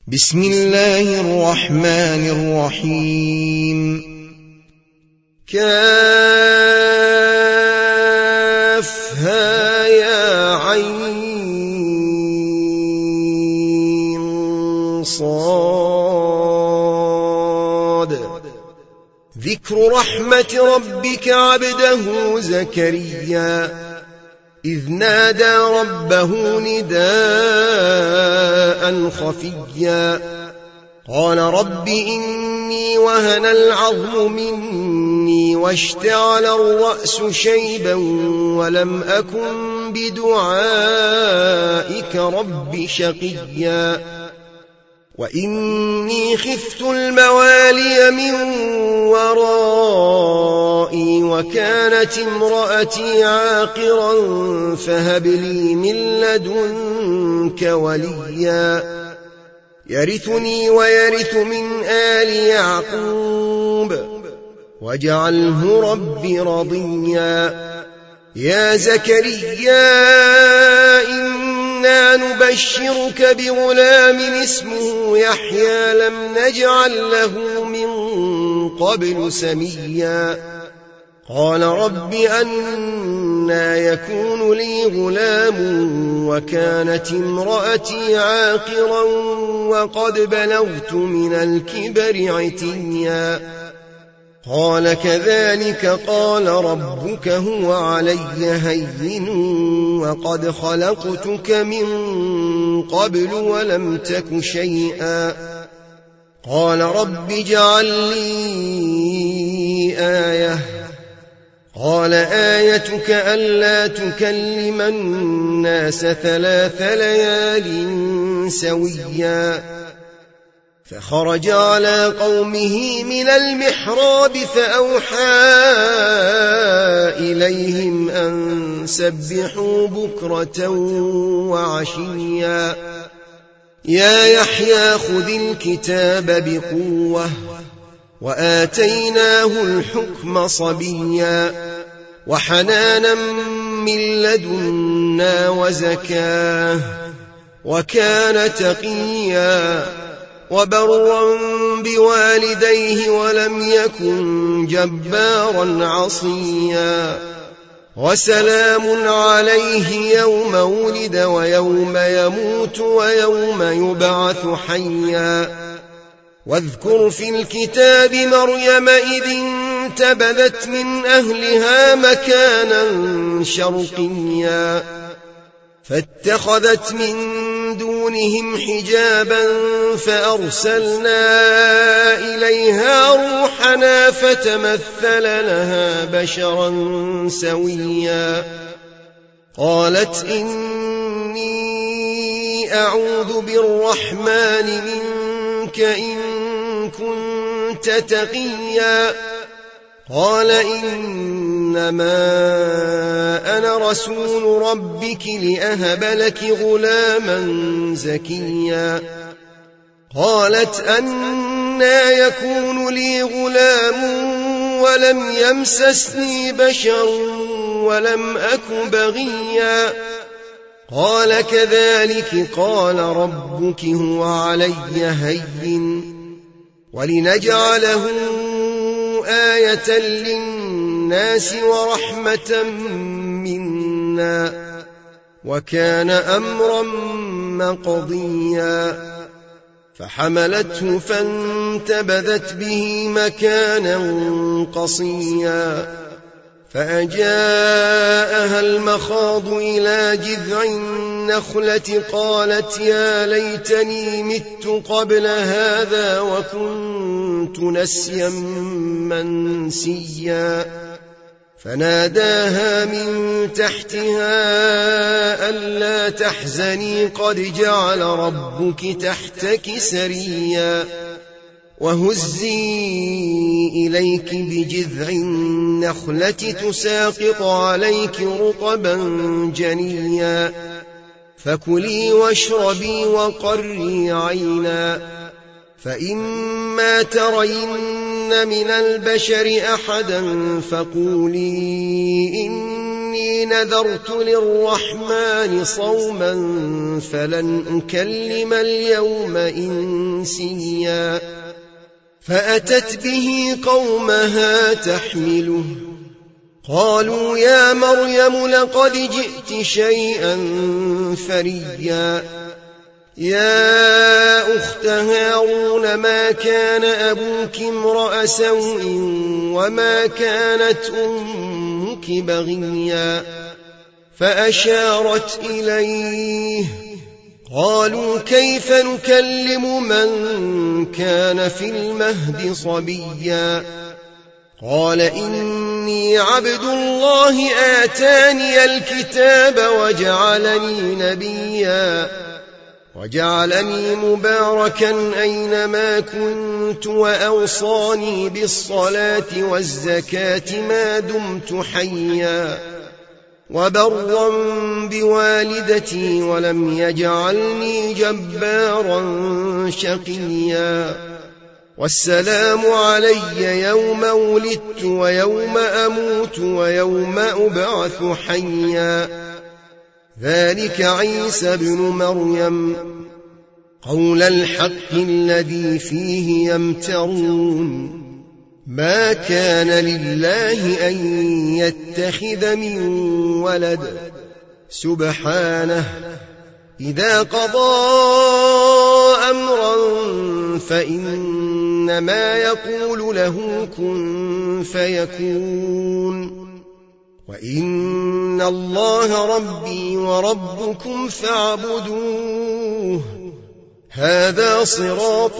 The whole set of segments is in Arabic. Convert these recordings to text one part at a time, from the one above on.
بسم الله الرحمن الرحيم. كافها يا عين صاد. ذكر رحمة ربك عبده زكريا إذ نادى ربه نداء خفيا قال رب إني وهن العظم مني واشتعل الرأس شيبا ولم أكن بدعائك رب شقيا وإني خفت الموالي من ورائي وكانت امرأتي عاقرا فهب لي من لدنك وليا يرثني ويرث من آل يعقوب واجعله رب رضيا. يا زكريا إنا نبشرك بغلام اسمه يحيى لم نجعل له من قبل سميا قال رب أنى يكون لي غلام وكانت امرأتي عاقرا وقد بلغت من الكبر عتيا قال كذلك قال ربك هو علي هين وقد خلقتك من قبل ولم تك شيئا قال رب اجعل لي آية قال آيتك ألا تكلم الناس 3 ليال سويا فخرج على قومه من المحراب فأوحى إليهم أن سبحوا بكرة وعشيا يا يحيى خذ الكتاب بقوة وآتيناه الحكم صبيا وحنانا من لدنا وزكاه وكان تقيا وبرا بوالديه ولم يكن جبارا عصيا وسلام عليه يوم ولد ويوم يموت ويوم يبعث حيا واذكر في الكتاب مريم إذ انتبذت من أهلها مكانا شرقيا فاتخذت من دونهم حجابا فأرسلنا إليها روحنا فتمثل لها بشرا سويا قالت إني أعوذ بالرحمن منك إن كنت تقيا قال إنما أنا رسول ربك لأهب لك غلاما زكيا قالت أنى يكون لي غلام ولم يمسسني بشر ولم أك بغيا قال كذلك قال ربك هو علي هين ولنجعله آية للناس ورحمة منا وكان أمرا مقضيا فحملته فانتبذت به مكانا قصيا فأجاءها المخاض إلى جذع النخلة قالت يا ليتني مت قبل هذا وكنت نسيا منسيا فناداها من تحتها ألا تحزني قد جعل ربك تحتك سريا وهزي إليك بجذع النخلة تساقط عليك رطبا جنيا فكلي واشربي وقري عينا فإما ترين من البشر أحدا فقولي إني إني نذرت للرحمن صوما فلن أكلم اليوم إنسيا فأتت به قومها تحمله قالوا يا مريم لقد جئت شيئا فريا يا أخت هارون ما كان أبوك امرأ سوء وما كانت أمك بغيا فأشارت إليه قالوا كيف نكلم من كان في المهد صبيا قال إني عبد الله آتاني الكتاب وجعلني نبيا وجعلني مباركا أينما كنت وأوصاني بالصلاة والزكاة ما دمت حيا وبرا بوالدتي ولم يجعلني جبارا شقيا والسلام علي يوم ولدت ويوم أموت ويوم أبعث حيا ذلك عيسى بن مريم قول الحق الذي فيه يمترون ما كان لله أن يتخذ من ولد سبحانه إذا قضى أمرا فإنما يقول له كن فيكون وإن الله ربي وربكم فاعبدوه هذا صراط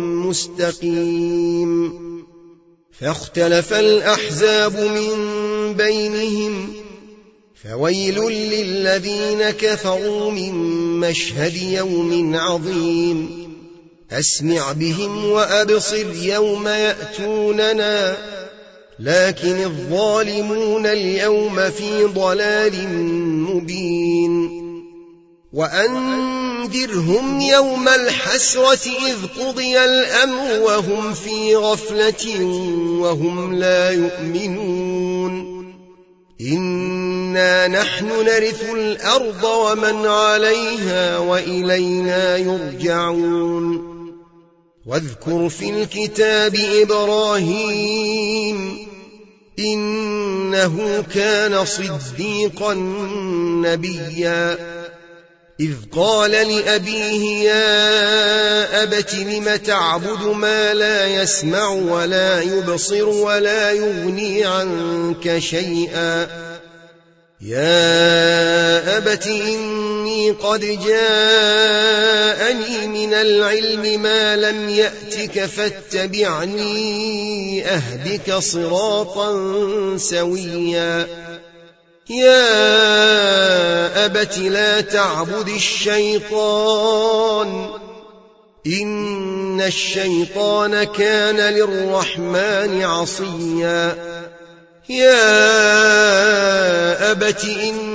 مستقيم فاختلف الأحزاب من بينهم فويل للذين كفروا من مشهد يوم عظيم أسمع بهم وأبصر يوم يأتوننا لكن الظالمون اليوم في ضلال مبين وأنذرهم يوم الحسرة إذ قضي الأمر وهم في غفلة وهم لا يؤمنون إنا نحن نرث الأرض ومن عليها وإلينا يرجعون واذكر في الكتاب إبراهيم إنه كان صديقا نبيا إذ قال لأبيه يا أبت لم تعبد ما لا يسمع ولا يبصر ولا يغني عنك شيئا يا أبت إني قد جاءني من العلم ما لم يأتك فاتبعني أهدك صراطا سويا يا أبت لا تعبد الشيطان إن الشيطان كان للرحمن عصيا يا أبت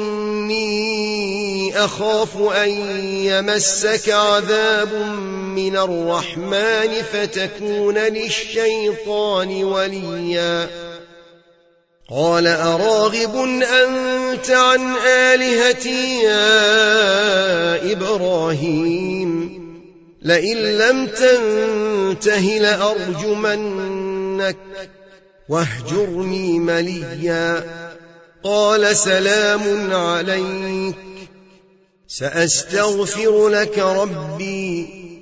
إني أخاف أن يمسك عذاب من الرحمن فتكون للشيطان وليا قال أراغب أنت عن آلهتي يا إبراهيم لئن لم تنته لأرجمنك واهجرني مليا قال سلام عليك سأستغفر لك ربي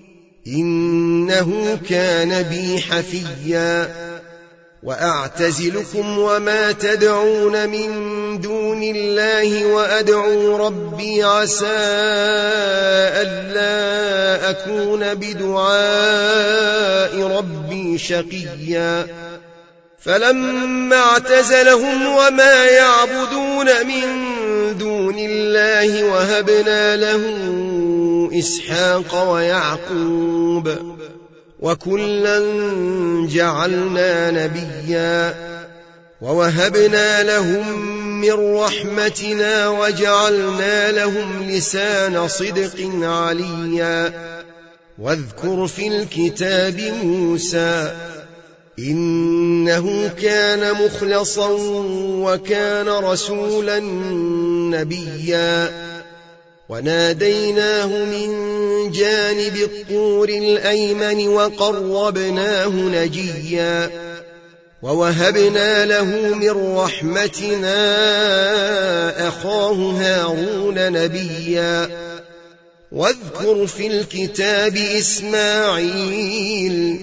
إنه كان بي حفيا وأعتزلكم وما تدعون من دون الله وأدعو ربي عسى ألا أكون بدعاء ربي شقيا فلما اعتزلهم وما يعبدون من دون الله وهبنا له إسحاق ويعقوب وكلا جعلنا نبيا ووهبنا لهم من رحمتنا وجعلنا لهم لسان صدق عليا واذكر في الكتاب موسى إنه كان مخلصا وكان رسولا نبيا وناديناه من جانب الطور الأيمن وقربناه نجيا ووهبنا له من رحمتنا أخاه هارون نبيا واذكر في الكتاب إسماعيل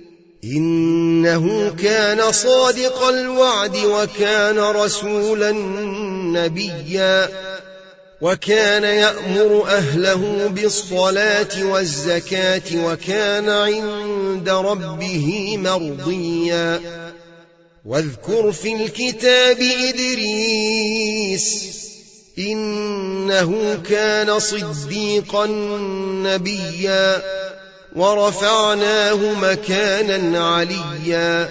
إنه كان صادق الوعد وكان رسولا نبيا وكان يأمر أهله بالصلاة والزكاة وكان عند ربه مرضيا واذكر في الكتاب إدريس إنه كان صديقا نبيا ورفعناه مكانا عليا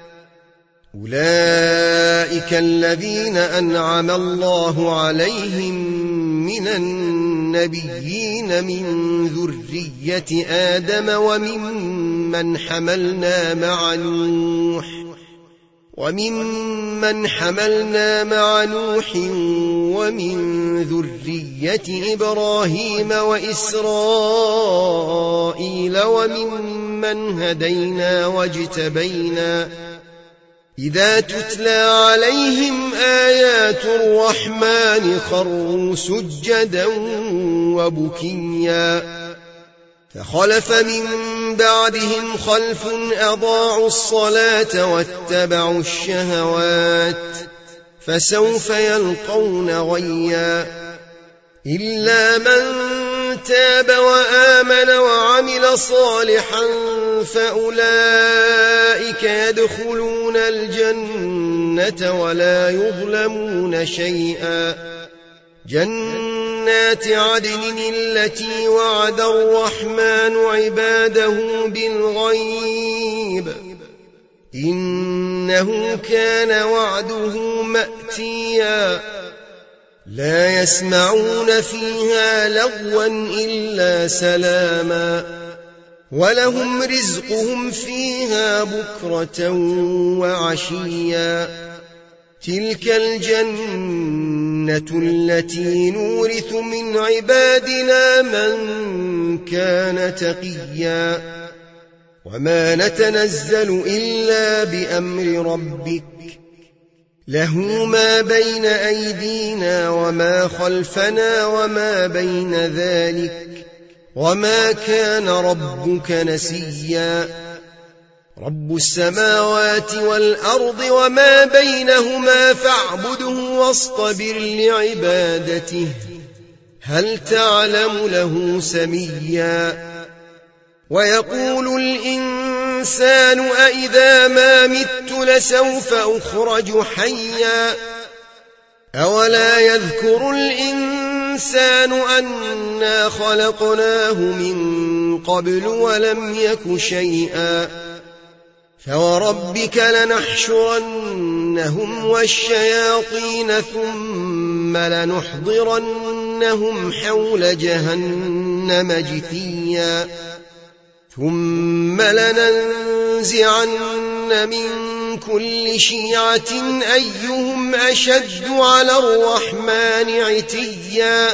أولئك الذين أنعم الله عليهم من النبيين من ذرية آدم وممن حملنا مع نوح ومن ذرية إبراهيم وإسرائيل وممن هدينا واجتبينا إذا تتلى عليهم آيات الرحمن خروا سجدا وبكيا فخلف من بعدهم خلف أضاعوا الصلاة واتبعوا الشهوات فسوف يلقون غيا إلا من تاب وآمن وعمل صالحا فأولئك يدخلون الجنة ولا يظلمون شيئا جنات عدن التي وعد الرحمن عباده بالغيب إنه كان وعده مأتيا لا يسمعون فيها لغوا إلا سلاما ولهم رزقهم فيها بكرة وعشيا تلك الجنة التي نورث من عبادنا من كان تقيا وما نتنزل إلا بأمر ربك له ما بين أيدينا وما خلفنا وما بين ذلك وما كان ربك نسيا رب السماوات والأرض وما بينهما فاعبده واصطبر لعبادته هل تعلم له سميا ويقول الإنسان أإذا ما مت لسوف أخرج حيا أولا يذكر الإنسان أنا خلقناه من قبل ولم يك شيئا فوربك لنحشرنهم والشياطين ثم لنحضرنهم حول جهنم جثيا ثم لننزعن من كل شيعة أيهم أشد على الرحمن عتيا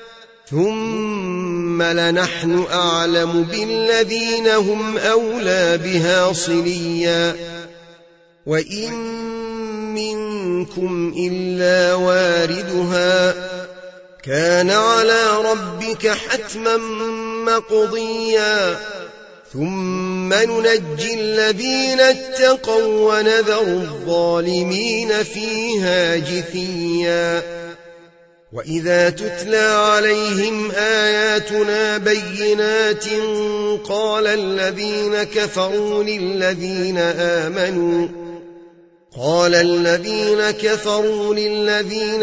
ثم لنحن أعلم بالذين هم أولى بها صليا وإن منكم إلا واردها كان على ربك حتما مقضيا ثم ننجي الذين اتقوا ونذر الظالمين فيها جثيا وإذا تتلى عليهم آياتنا بينات قال الذين كفروا للذين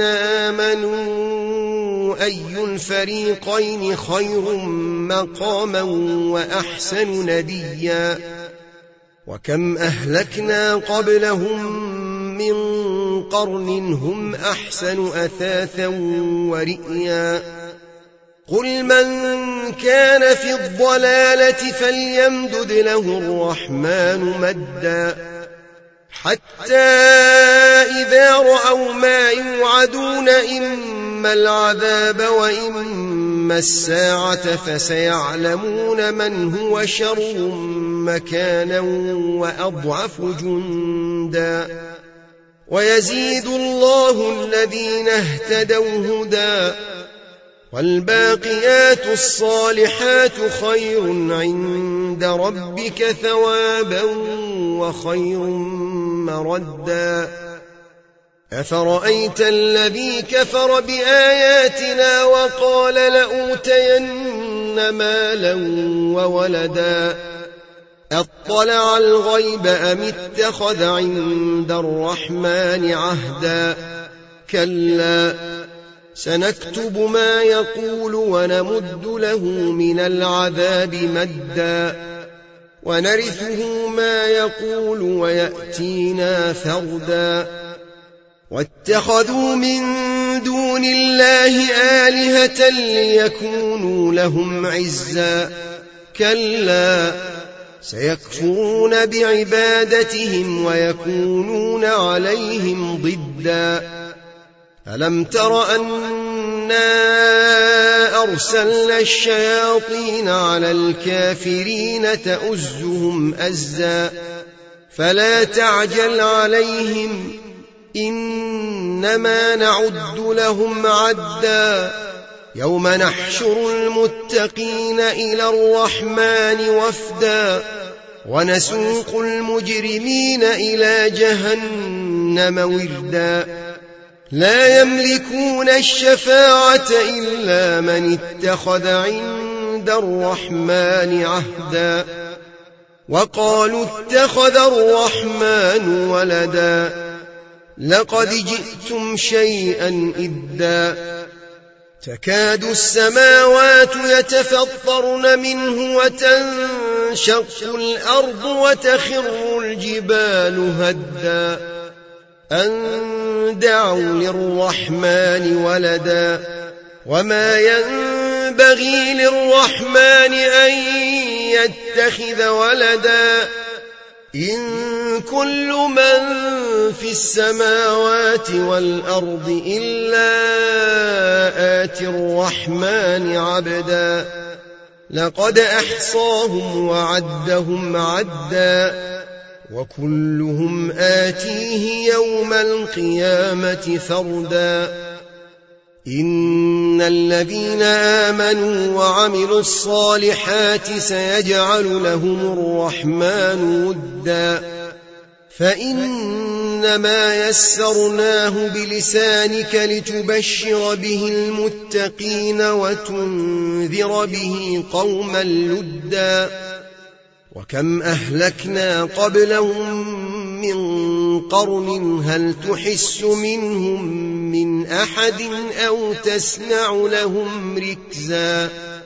آمنوا أي الفريقين خير مقاما وأحسن نديا وكم أهلكنا قبلهم من قرن هم أحسن أثاثا ورئيا قل من كان في الضلالة فليمدد له الرحمن مدا حتى إذا رأوا ما يوعدون إما العذاب وإما الساعة فسيعلمون من هو شر مكانا وأضعف جندا ويزيد الله الذين اهتدوا هدى والباقيات الصالحات خير عند ربك ثوابا وخير مردا أفرأيت الذي كفر بآياتنا وقال لأوتين مالا وولدا أطلع الغيب أم اتخذ عند الرحمن عهدا كلا سنكتب ما يقول ونمد له من العذاب مدا ونرثه ما يقول ويأتينا فردا واتخذوا من دون الله آلهة ليكونوا لهم عزا كلا سيكفرون بعبادتهم ويكونون عليهم ضدا ألم تر أنا أرسلنا الشياطين على الكافرين تؤزهم أزا فلا تعجل عليهم إنما نعد لهم عدا يوم نحشر المتقين إلى الرحمن وفدا ونسوق المجرمين إلى جهنم وردا لا يملكون الشفاعة إلا من اتخذ عند الرحمن عهدا وقالوا اتخذ الرحمن ولدا لقد جئتم شيئا إدا تكاد السماوات يتفطرن منه وتنشق الأرض وتخر الجبال هدا أن دعوا للرحمن ولدا وما ينبغي للرحمن أن يتخذ ولدا إن كل من في السماوات والأرض إلا آتي الرحمن عبدا لقد أحصاهم وعدهم عدا وكلهم آتيه يوم القيامة فردا إن الذين آمنوا وعملوا الصالحات سيجعل لهم الرحمن ودا فإنما يسرناه بلسانك لتبشر به المتقين وتنذر به قوما لدا وكم أهلكنا قبلهم من قرن هل تحس منهم من أحد أو تسمع لهم ركزا